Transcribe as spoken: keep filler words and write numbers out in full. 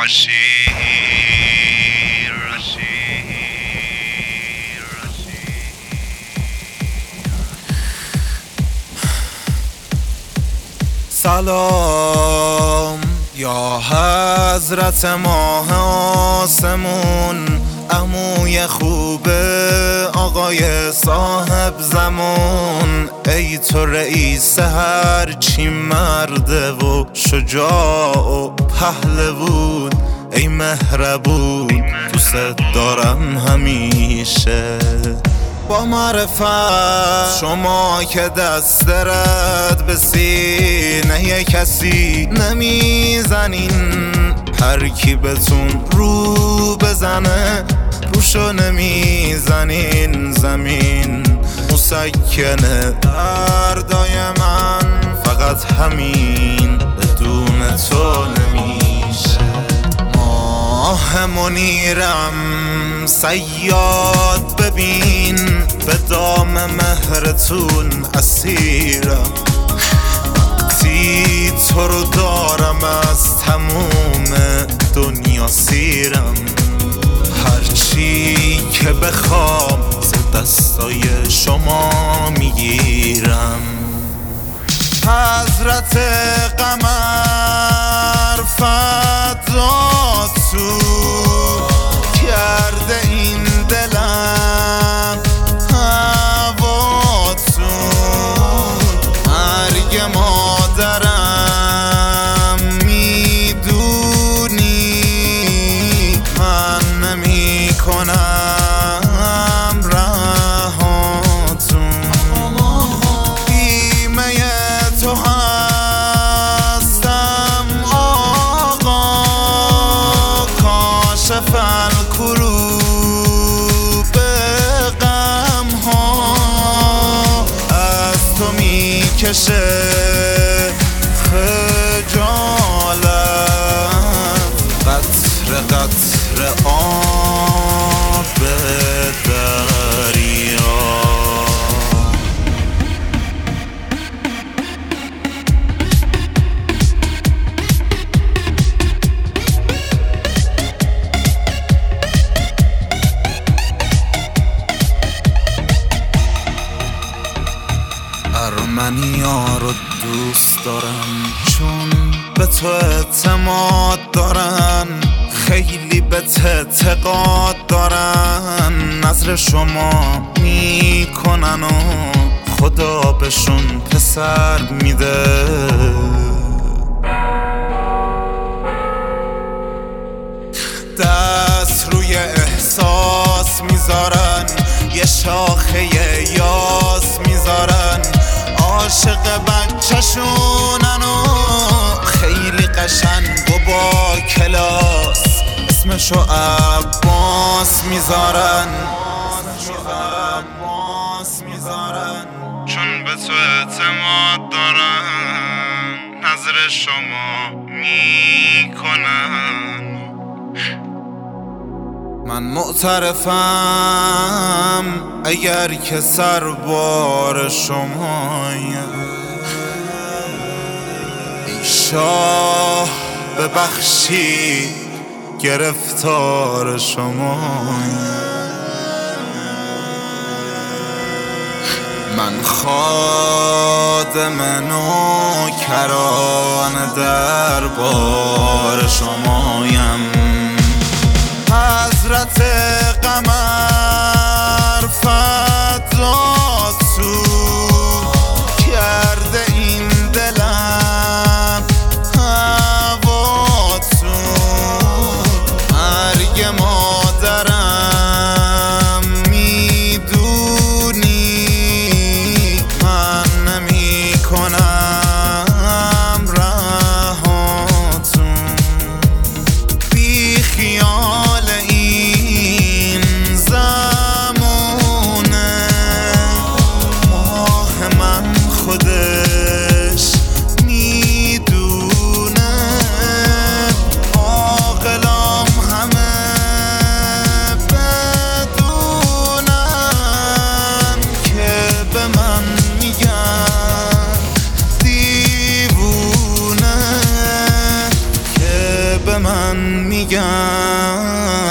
رشید سلام یا حضرت ماه آسمون، عموی خوب آقای صاحب زمان. ای تو رئیس هرچی مرده و شجاع و پهلوون، ای مهربون دوست دارم همیشه. با معرفت شما که دست رد به سینه کسی نمیزنین، هر کی بهتون رو بزنه روشو نمیزنین. زمین مسکنه دردای من، فقط همین بدون تو نمیشه. ماه منیرم صیاد ببین، به دام مهرتون اسیرم. وقتی تو رو دارم از تموم دنیا سیرم. هرچی که بخوام ز دستای شما میگیرم. حضرت قمر فدا تو کرده این دلم هواتون. مرگ مادرم میدونی من نمی کنم رهاتون. بیمه تو هستم آقا، کاشف الکروب غم ها. از تو میکشه خجالت، قطره قطره آب دریا. ارمنیا رو دوست دارم چون به تو اعتماد دارن، خیلی به اعتقاد دارن. نظر شما میکنن و خدا بهشون پسر میده. دست روی احساس میذارن، یه شاخه یاس میذارن. عاشق بچه شونن و خیلی قشنگ و با کلاس، اسمشو عباس میذارن. چون به تو اعتماد دارن، نظر شما میکنن. من معترفم اگر که سربار شمایم. ای شاه ببخشی گرفتار شمایم. من خادم نوکران دربار شمایم. حضرت قمر فدا تو کرده این دلم هواتون. مرگ مادرم میدونی من نمی کنم رهاتون. میگم